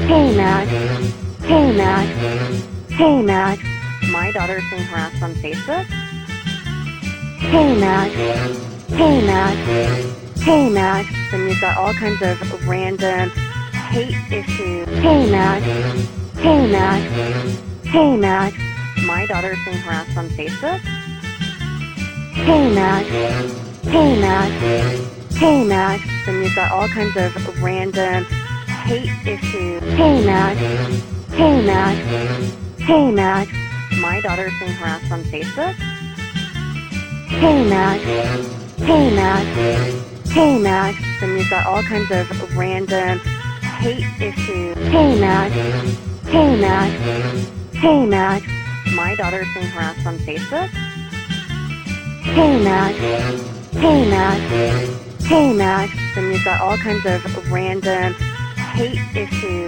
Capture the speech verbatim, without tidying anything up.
Hey, Matt. Hey, Matt. Hey, Matt. My daughter's being harassed on Facebook. Hey, Matt. Hey, Matt. Hey, Matt. Then you've got all kinds of random hate issues. Hey, Matt. Hey, Matt. Hey, Matt. My daughter's being harassed on Facebook. Hey, Matt. Hey, Matt. Hey, Matt. Then you've got all kinds of random hate issues. Hey, Matt. Hey, Matt. Hey, Matt. My daughter's being harassed on Facebook. Hey, Matt. Hey, Matt. Hey, Matt. Then you've got all kinds of random hate issues. Hey, Matt. Hey, Matt. Hey, Matt. My daughter's being harassed on Facebook. Hey, Matt. Hey, Matt. Hey, Matt. Then you've got all kinds of random hate issues.